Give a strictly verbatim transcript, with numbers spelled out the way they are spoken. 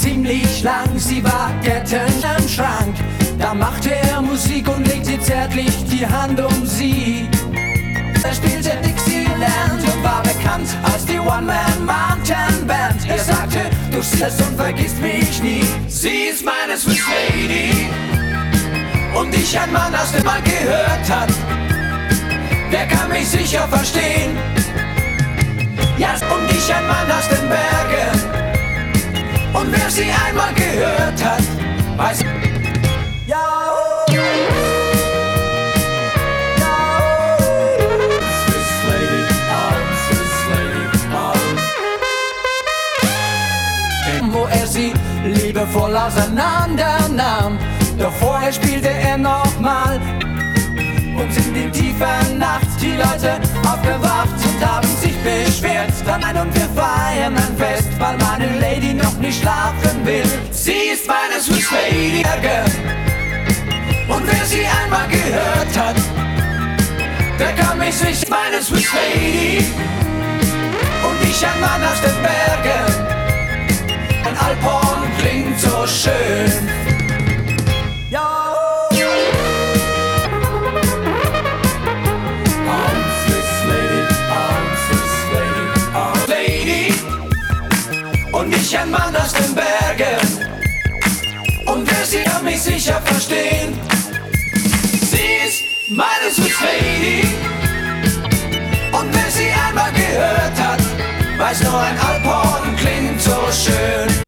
ziemlich lang, sie war Ketten am Schrank. Da machte er Musik und legte zärtlich die Hand um sie. Er spielte Dixieland und war bekannt als die One-Man-Mountain-Band. Er sagte, du siehst und vergisst mich nie. Sie ist meine Swiss Lady und ich ein Mann, das mal gehört hat. Der kann mich sicher verstehen. Ja, und ich ein Mann aus den Bergen. Und wer sie einmal gehört hat, weiß, ja, oh, ja, oh. Swiss Lady, oh, Swiss Lady, oh. Wo er sie liebevoll auseinander nahm, doch vorher spielte er nochmal. Und in die tiefe Nacht die Leute aufgewacht und haben sich beschwert. Dann ein und wir feiern ein Fest, weil meine Lady noch nicht schlafen will. Sie ist meine Swiss Lady. Und wer sie einmal gehört hat, der kann mich sicher. Meine Swiss Lady und ich ein Mann aus den Bergen. Ein Alphorn klingt so schön. Ja. Und ich ein Mann aus den Bergen. Und wer sie kann mich sicher verstehen. Sie ist meine Swiss Lady. Und wer sie einmal gehört hat, weiß nur ein Alphorn klingt so schön.